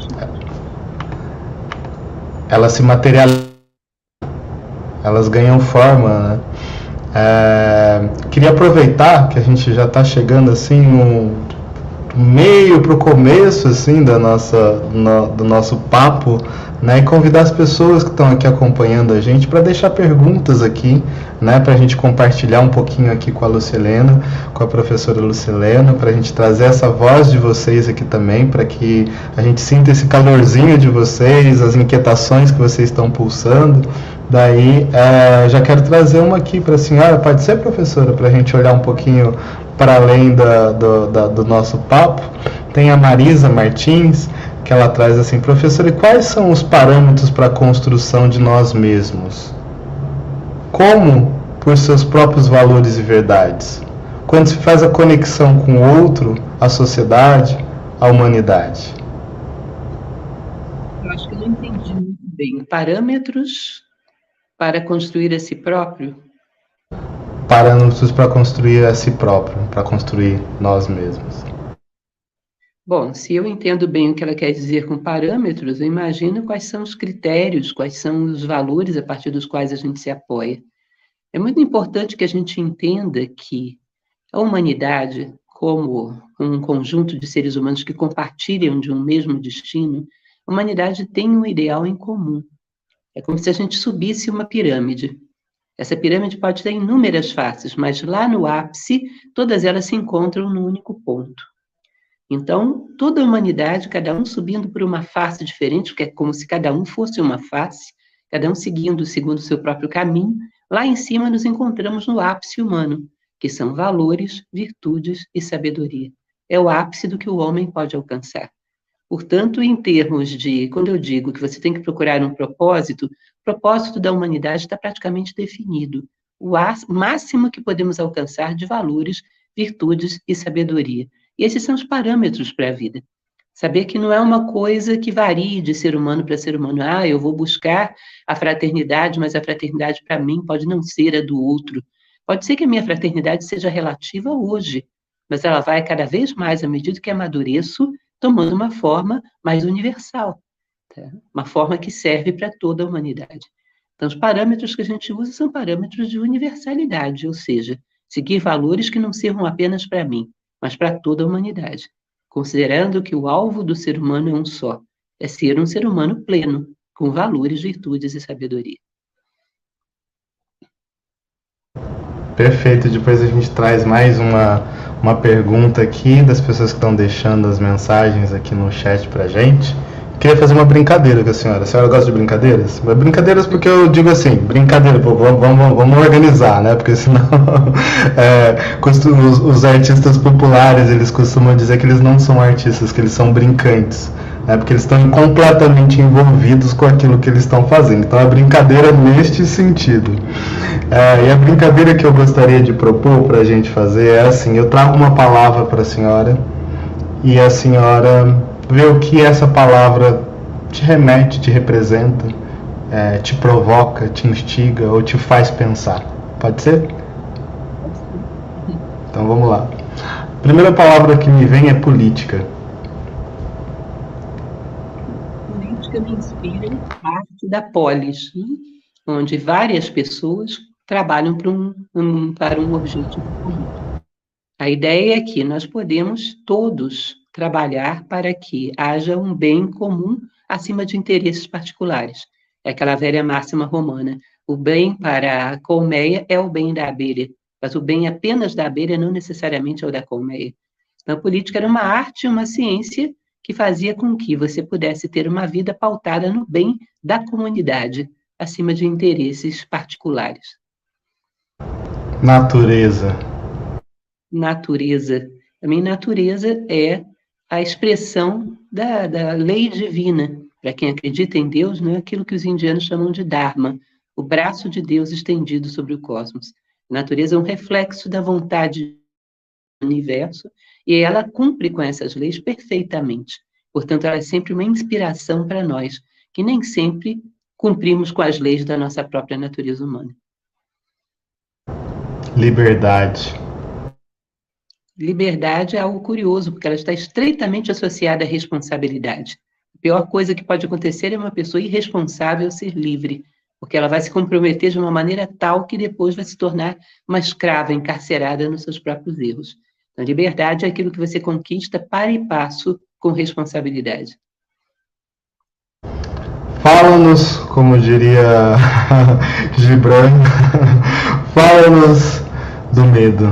elas se materializam, elas ganham forma, né? Queria aproveitar que a gente já está chegando assim no meio para o começo assim do nosso papo, né, e convidar as pessoas que estão aqui acompanhando a gente para deixar perguntas aqui, né, para a gente compartilhar um pouquinho aqui com a Lucilena, com a professora Lucilena, para a gente trazer essa voz de vocês aqui também, para que a gente sinta esse calorzinho de vocês, as inquietações que vocês estão pulsando. Daí, já quero trazer uma aqui para a senhora, pode ser, professora, para a gente olhar um pouquinho para além do nosso papo. Tem a Marisa Martins, que ela traz assim: professora, e quais são os parâmetros para a construção de nós mesmos? Como por seus próprios valores e verdades? Quando se faz a conexão com o outro, a sociedade, a humanidade. Eu acho que eu não entendi muito bem. Parâmetros para construir a si próprio? Parâmetros para construir a si próprio, para construir nós mesmos. Bom, se eu entendo bem o que ela quer dizer com parâmetros, eu imagino quais são os critérios, quais são os valores a partir dos quais a gente se apoia. É muito importante que a gente entenda que a humanidade, como um conjunto de seres humanos que compartilham de um mesmo destino, a humanidade tem um ideal em comum. É como se a gente subisse uma pirâmide. Essa pirâmide pode ter inúmeras faces, mas lá no ápice, todas elas se encontram no único ponto. Então, toda a humanidade, cada um subindo por uma face diferente, porque é como se cada um fosse uma face, cada um seguindo o seu próprio caminho, lá em cima nos encontramos no ápice humano, que são valores, virtudes e sabedoria. É o ápice do que o homem pode alcançar. Portanto, em termos de, quando eu digo que você tem que procurar um propósito, o propósito da humanidade está praticamente definido. O máximo que podemos alcançar de valores, virtudes e sabedoria. E esses são os parâmetros para a vida. Saber que não é uma coisa que varie de ser humano para ser humano. Eu vou buscar a fraternidade, mas a fraternidade para mim pode não ser a do outro. Pode ser que a minha fraternidade seja relativa hoje, mas ela vai cada vez mais, à medida que amadureço, tomando uma forma mais universal, tá? Uma forma que serve para toda a humanidade. Então, os parâmetros que a gente usa são parâmetros de universalidade, ou seja, seguir valores que não sirvam apenas para mim, mas para toda a humanidade, considerando que o alvo do ser humano é um só, é ser um ser humano pleno, com valores, virtudes e sabedoria. Perfeito, depois a gente traz mais uma pergunta aqui das pessoas que estão deixando as mensagens aqui no chat pra gente. Queria fazer uma brincadeira com a senhora. A senhora gosta de brincadeiras? Brincadeiras porque eu digo assim, brincadeira, vamos organizar, né? Porque senão os artistas populares, eles costumam dizer que eles não são artistas, que eles são brincantes, né? Porque eles estão completamente envolvidos com aquilo que eles estão fazendo. Então, a brincadeira neste sentido. E a brincadeira que eu gostaria de propor para a gente fazer é assim: eu trago uma palavra para a senhora e a senhora vê o que essa palavra te remete, te representa, te provoca, te instiga ou te faz pensar. Pode ser? Então vamos lá. A primeira palavra que me vem é política. Política me inspira parte da polis, né? Onde várias pessoas trabalham para um objetivo político. A ideia é que nós podemos todos trabalhar para que haja um bem comum acima de interesses particulares. É aquela velha máxima romana: o bem para a colmeia é o bem da abelha, mas o bem apenas da abelha não necessariamente é o da colmeia. Então, a política era uma arte, uma ciência que fazia com que você pudesse ter uma vida pautada no bem da comunidade, acima de interesses particulares. Natureza. Natureza. Também natureza é a expressão da lei divina. Para quem acredita em Deus, não é aquilo que os indianos chamam de Dharma, o braço de Deus estendido sobre o cosmos. A natureza é um reflexo da vontade do universo e ela cumpre com essas leis perfeitamente. Portanto, ela é sempre uma inspiração para nós, que nem sempre cumprimos com as leis da nossa própria natureza humana. Liberdade. Liberdade é algo curioso, porque ela está estreitamente associada à responsabilidade. A pior coisa que pode acontecer é uma pessoa irresponsável ser livre, porque ela vai se comprometer de uma maneira tal que depois vai se tornar uma escrava encarcerada nos seus próprios erros. Então, liberdade é aquilo que você conquista para e passo com responsabilidade. Fala-nos, como diria Gibran, fala-nos do medo.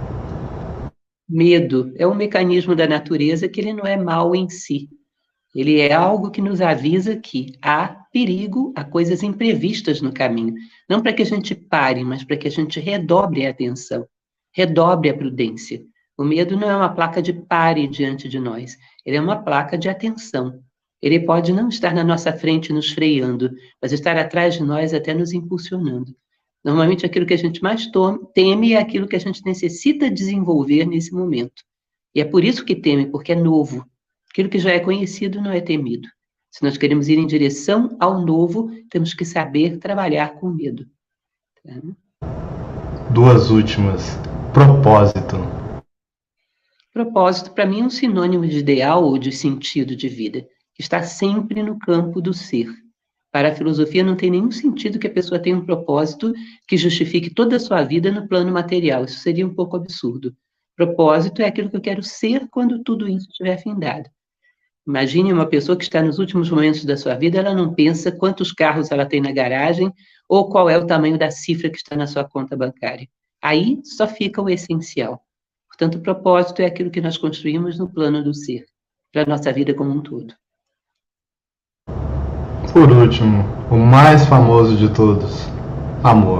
Medo é um mecanismo da natureza que ele não é mal em si. Ele é algo que nos avisa que há perigo, há coisas imprevistas no caminho. Não para que a gente pare, mas para que a gente redobre a atenção, redobre a prudência. O medo não é uma placa de pare diante de nós, ele é uma placa de atenção. Ele pode não estar na nossa frente nos freando, mas estar atrás de nós até nos impulsionando. Normalmente aquilo que a gente mais teme é aquilo que a gente necessita desenvolver nesse momento. E é por isso que teme, porque é novo. Aquilo que já é conhecido não é temido. Se nós queremos ir em direção ao novo, temos que saber trabalhar com medo. Tá? Duas últimas. Propósito. Propósito, para mim, é um sinônimo de ideal ou de sentido de vida, que está sempre no campo do ser. Para a filosofia, não tem nenhum sentido que a pessoa tenha um propósito que justifique toda a sua vida no plano material. Isso seria um pouco absurdo. Propósito é aquilo que eu quero ser quando tudo isso estiver findado. Imagine uma pessoa que está nos últimos momentos da sua vida, ela não pensa quantos carros ela tem na garagem ou qual é o tamanho da cifra que está na sua conta bancária. Aí só fica o essencial. Portanto, o propósito é aquilo que nós construímos no plano do ser, para a nossa vida como um todo. Por último, o mais famoso de todos, amor.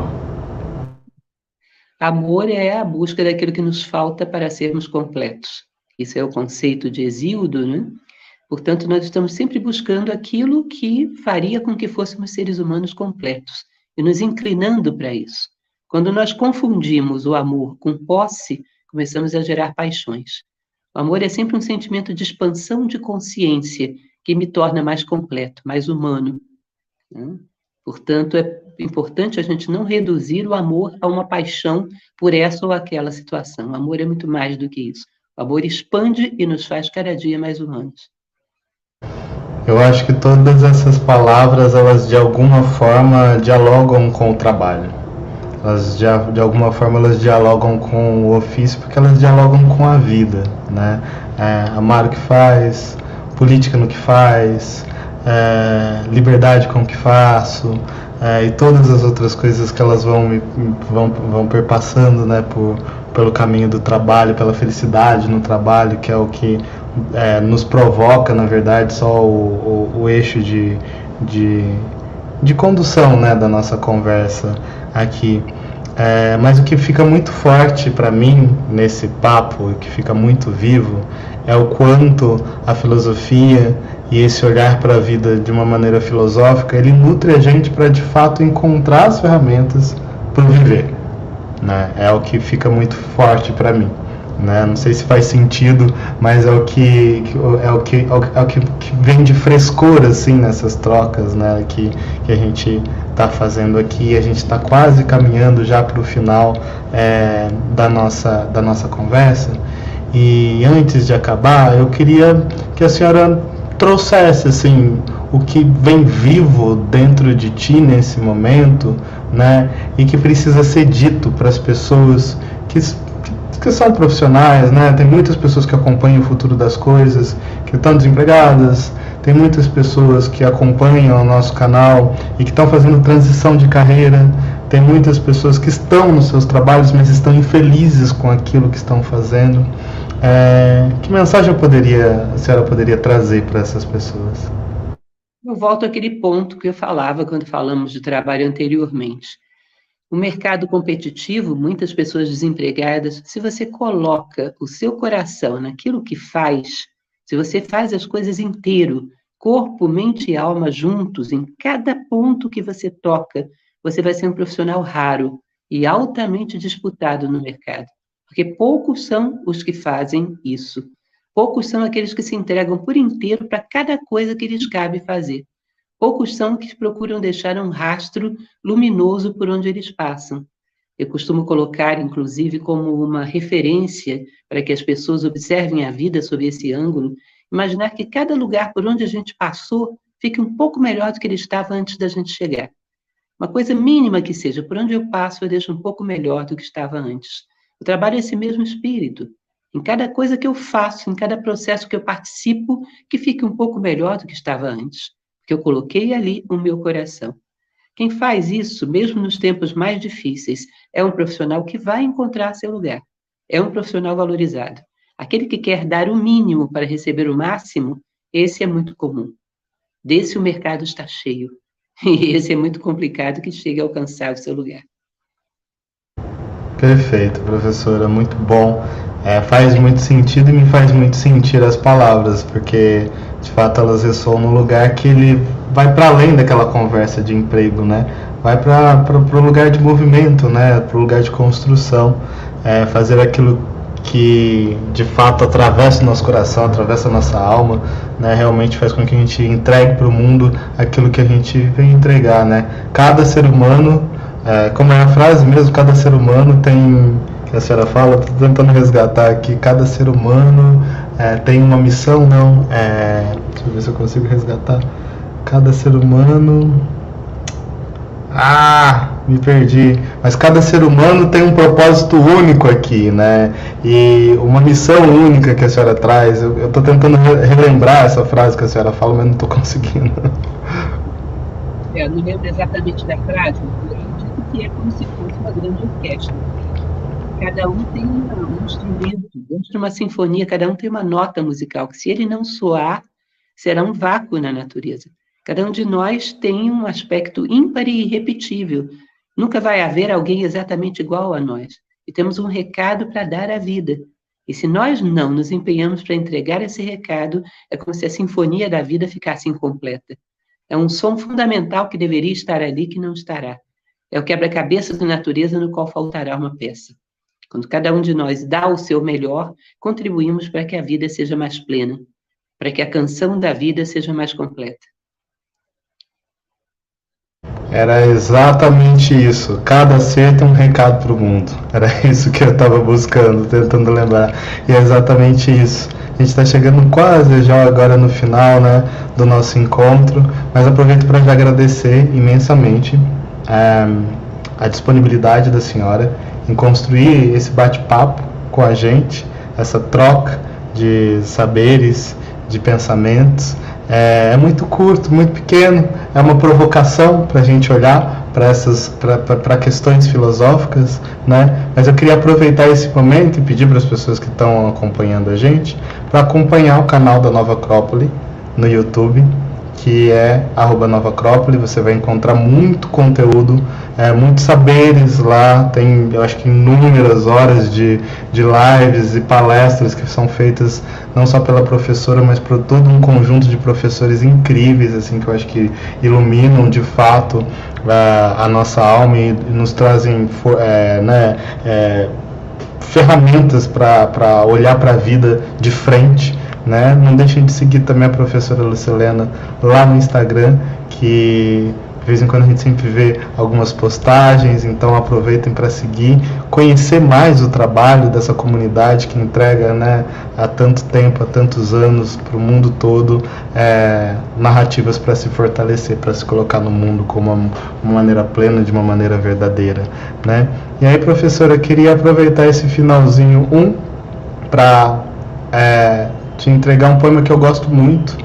Amor é a busca daquilo que nos falta para sermos completos. Isso é o conceito de Hesíodo, né? Portanto, nós estamos sempre buscando aquilo que faria com que fôssemos seres humanos completos e nos inclinando para isso. Quando nós confundimos o amor com posse, começamos a gerar paixões. O amor é sempre um sentimento de expansão de consciência que me torna mais completo, mais humano. Portanto, é importante a gente não reduzir o amor a uma paixão por essa ou aquela situação. O amor é muito mais do que isso. O amor expande e nos faz cada dia mais humanos. Eu acho que todas essas palavras, elas de alguma forma dialogam com o trabalho. Elas de alguma forma elas dialogam com o ofício, porque elas dialogam com a vida, né? Amar o que faz, política no que faz, liberdade com o que faço, e todas as outras coisas que elas vão perpassando, né, pelo caminho do trabalho, pela felicidade no trabalho, que é o que nos provoca, na verdade, só o eixo de condução, né, da nossa conversa aqui. Mas o que fica muito forte para mim nesse papo, o que fica muito vivo, é o quanto a filosofia e esse olhar para a vida de uma maneira filosófica, ele nutre a gente para de fato encontrar as ferramentas para viver, né? É o que fica muito forte para mim, né? Não sei se faz sentido, mas é o que vem de frescor assim nessas trocas, né? Que a gente está fazendo aqui. A gente está quase caminhando já para o final da nossa conversa. E antes de acabar, eu queria que a senhora trouxesse assim o que vem vivo dentro de ti nesse momento, né? E que precisa ser dito para as pessoas que que são profissionais, né? Tem muitas pessoas que acompanham o futuro das coisas, que estão desempregadas, tem muitas pessoas que acompanham o nosso canal e que estão fazendo transição de carreira, tem muitas pessoas que estão nos seus trabalhos, mas estão infelizes com aquilo que estão fazendo. Que mensagem a senhora poderia trazer para essas pessoas? Eu volto àquele ponto que eu falava quando falamos de trabalho anteriormente. O mercado competitivo, muitas pessoas desempregadas, se você coloca o seu coração naquilo que faz, se você faz as coisas inteiro, corpo, mente e alma juntos, em cada ponto que você toca, você vai ser um profissional raro e altamente disputado no mercado. Porque poucos são os que fazem isso. Poucos são aqueles que se entregam por inteiro para cada coisa que lhes cabe fazer. Poucos são os que procuram deixar um rastro luminoso por onde eles passam. Eu costumo colocar, inclusive, como uma referência para que as pessoas observem a vida sob esse ângulo, imaginar que cada lugar por onde a gente passou fique um pouco melhor do que ele estava antes da gente chegar. Uma coisa mínima que seja, por onde eu passo eu deixo um pouco melhor do que estava antes. O trabalho é esse mesmo espírito. Em cada coisa que eu faço, em cada processo que eu participo, que fique um pouco melhor do que estava antes. Porque eu coloquei ali o meu coração. Quem faz isso, mesmo nos tempos mais difíceis, é um profissional que vai encontrar seu lugar. É um profissional valorizado. Aquele que quer dar o mínimo para receber o máximo, esse é muito comum. Desse o mercado está cheio. E esse é muito complicado que chegue a alcançar o seu lugar. Perfeito, professora, muito bom. Faz muito sentido e me faz muito sentir as palavras, porque de fato elas ressoam num lugar que ele vai para além daquela conversa de emprego, né? Vai para o lugar de movimento, né? Para o lugar de construção, fazer aquilo que de fato atravessa o nosso coração, atravessa a nossa alma, né? Realmente faz com que a gente entregue para o mundo aquilo que a gente vem entregar, né? Cada ser humano, como é a frase mesmo, cada ser humano tem, que a senhora fala, estou tentando resgatar aqui, cada ser humano tem uma missão, não, deixa eu ver se eu consigo resgatar, cada ser humano, me perdi, mas cada ser humano tem um propósito único aqui, né, e uma missão única que a senhora traz. Eu estou tentando relembrar essa frase que a senhora fala, mas não estou conseguindo. Eu não lembro exatamente da frase, eu acredito que é como se fosse uma grande orquestra. Cada um tem um instrumento, dentro de uma sinfonia, cada um tem uma nota musical, que se ele não soar, será um vácuo na natureza. Cada um de nós tem um aspecto ímpar e irrepetível. Nunca vai haver alguém exatamente igual a nós. E temos um recado para dar à vida. E se nós não nos empenhamos para entregar esse recado, é como se a sinfonia da vida ficasse incompleta. É um som fundamental que deveria estar ali, que não estará. É o quebra-cabeça da natureza no qual faltará uma peça. Quando cada um de nós dá o seu melhor, contribuímos para que a vida seja mais plena, para que a canção da vida seja mais completa. Era exatamente isso. Cada ser tem um recado para o mundo. Era isso que eu estava buscando, tentando lembrar. E é exatamente isso. A gente está chegando quase já agora no final, né, do nosso encontro, mas aproveito para já agradecer imensamente a disponibilidade da senhora em construir esse bate-papo com a gente, essa troca de saberes, de pensamentos. É muito curto, muito pequeno, é uma provocação para a gente olhar para questões filosóficas, né? Mas eu queria aproveitar esse momento e pedir para as pessoas que estão acompanhando a gente para acompanhar o canal da Nova Acrópole no YouTube, que é @NovaAcrópole. Você vai encontrar muito conteúdo, muitos saberes lá. Tem, eu acho que inúmeras horas de lives e palestras que são feitas não só pela professora, mas por todo um conjunto de professores incríveis, assim, que eu acho que iluminam de fato a nossa alma e nos trazem ferramentas para olhar para a vida de frente, né? Não deixem de seguir também a professora Lucilena lá no Instagram, que De vez em quando a gente sempre vê algumas postagens, então aproveitem para seguir, conhecer mais o trabalho dessa comunidade que entrega, né, há tanto tempo, há tantos anos, para o mundo todo, narrativas para se fortalecer, para se colocar no mundo como uma maneira plena, de uma maneira verdadeira, né? E aí, professora, eu queria aproveitar esse finalzinho para te entregar um poema que eu gosto muito,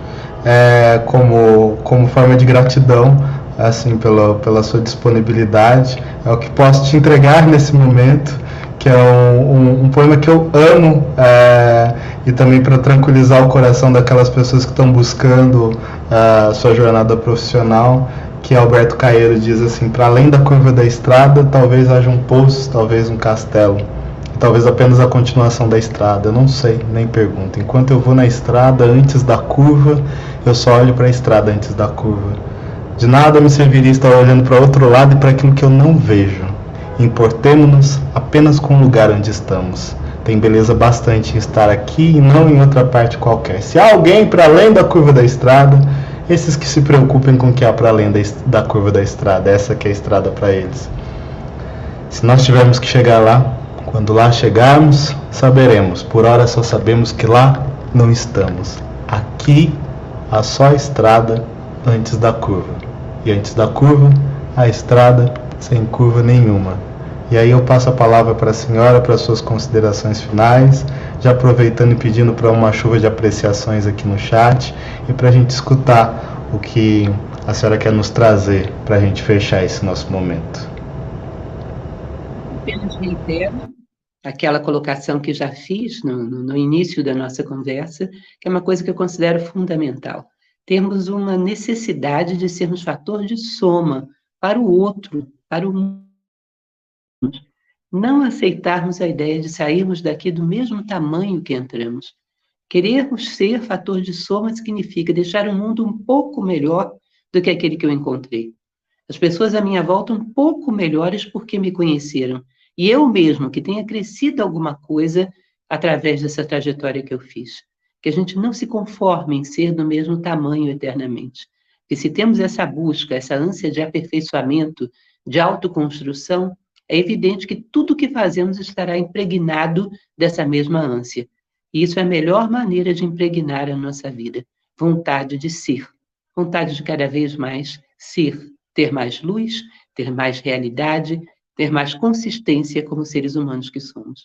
como forma de gratidão, assim, pela sua disponibilidade. É o que posso te entregar nesse momento, que é um poema que eu amo, e também para tranquilizar o coração daquelas pessoas que estão buscando a sua jornada profissional, que Alberto Caeiro diz assim: para além da curva da estrada, talvez haja um poço, talvez um castelo, talvez apenas a continuação da estrada, eu não sei, nem pergunto. Enquanto eu vou na estrada antes da curva, eu só olho para a estrada antes da curva. De nada me serviria estar olhando para outro lado e para aquilo que eu não vejo. Importemo-nos apenas com o lugar onde estamos. Tem beleza bastante em estar aqui e não em outra parte qualquer. Se há alguém para além da curva da estrada, esses que se preocupem com o que há para além da curva da estrada, essa que é a estrada para eles. Se nós tivermos que chegar lá, quando lá chegarmos, saberemos. Por ora só sabemos que lá não estamos. Aqui há só a estrada antes da curva. E antes da curva, a estrada sem curva nenhuma. E aí eu passo a palavra para a senhora, para suas considerações finais, já aproveitando e pedindo para uma chuva de apreciações aqui no chat, e para a gente escutar o que a senhora quer nos trazer para a gente fechar esse nosso momento. Apenas reitero aquela colocação que já fiz no início da nossa conversa, que é uma coisa que eu considero fundamental. Temos uma necessidade de sermos fator de soma para o outro, para o mundo. Não aceitarmos a ideia de sairmos daqui do mesmo tamanho que entramos. Querermos ser fator de soma significa deixar o mundo um pouco melhor do que aquele que eu encontrei. As pessoas à minha volta um pouco melhores porque me conheceram. E eu mesmo, que tenha crescido alguma coisa através dessa trajetória que eu fiz. Que a gente não se conforme em ser do mesmo tamanho eternamente. Porque se temos essa busca, essa ânsia de aperfeiçoamento, de autoconstrução, é evidente que tudo que fazemos estará impregnado dessa mesma ânsia. E isso é a melhor maneira de impregnar a nossa vida. Vontade de ser. Vontade de cada vez mais ser. Ter mais luz, ter mais realidade, ter mais consistência como seres humanos que somos.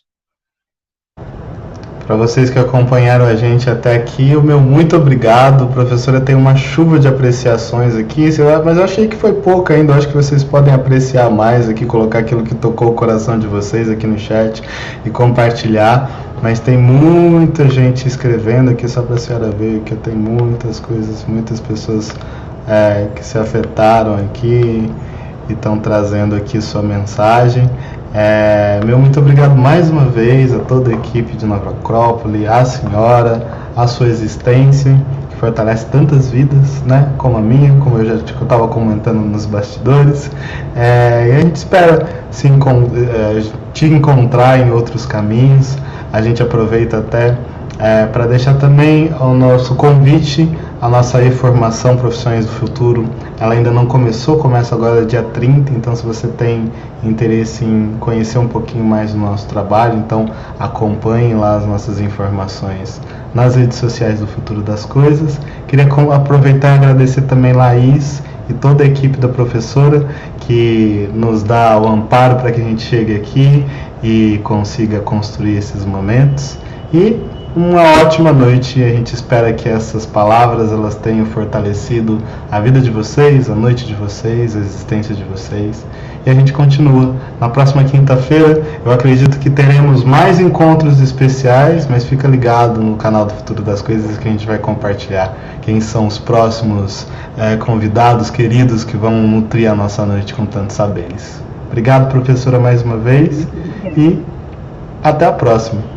Para vocês que acompanharam a gente até aqui, o meu muito obrigado. Professora, tem uma chuva de apreciações aqui, mas eu achei que foi pouco ainda. Eu acho que vocês podem apreciar mais aqui, colocar aquilo que tocou o coração de vocês aqui no chat e compartilhar. Mas tem muita gente escrevendo aqui, só para a senhora ver que tem muitas coisas, muitas pessoas que se afetaram aqui e estão trazendo aqui sua mensagem. Meu muito obrigado mais uma vez a toda a equipe de Nova Acrópole, a senhora, a sua existência, que fortalece tantas vidas, né, como a minha, como eu já estava comentando nos bastidores. E a gente espera te encontrar em outros caminhos. A gente aproveita até para deixar também o nosso convite, a nossa e-formação Profissões do Futuro. Ela ainda não começou, começa agora dia 30, então se você tem interesse em conhecer um pouquinho mais do nosso trabalho, então acompanhe lá as nossas informações nas redes sociais do Futuro das Coisas. Queria aproveitar e agradecer também Laís e toda a equipe da professora que nos dá o amparo para que a gente chegue aqui e consiga construir esses momentos. E uma ótima noite, e a gente espera que essas palavras elas tenham fortalecido a vida de vocês, a noite de vocês, a existência de vocês. E a gente continua. Na próxima quinta-feira, eu acredito que teremos mais encontros especiais, mas fica ligado no canal do Futuro das Coisas que a gente vai compartilhar quem são os próximos convidados queridos que vão nutrir a nossa noite com tantos saberes. Obrigado, professora, mais uma vez, e até a próxima.